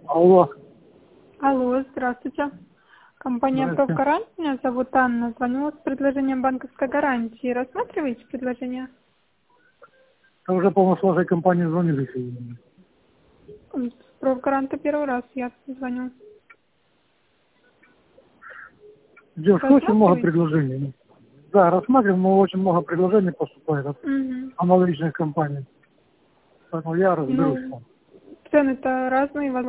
Алло. Алло, здравствуйте. Компания Здравствуйте. «Профгарант». Меня зовут Анна. Звоню с предложением банковской гарантии. Рассматриваете предложение? Я уже, по-моему, с вашей компании звонили сегодня. С «Профгаранта» первый раз я звоню. Девушка, очень много Рассматриваете? предложений. Да, рассматриваем, но очень много предложений поступает от Угу. аналогичных компаний. Поэтому я разберусь Ну, сам. цены-то разные,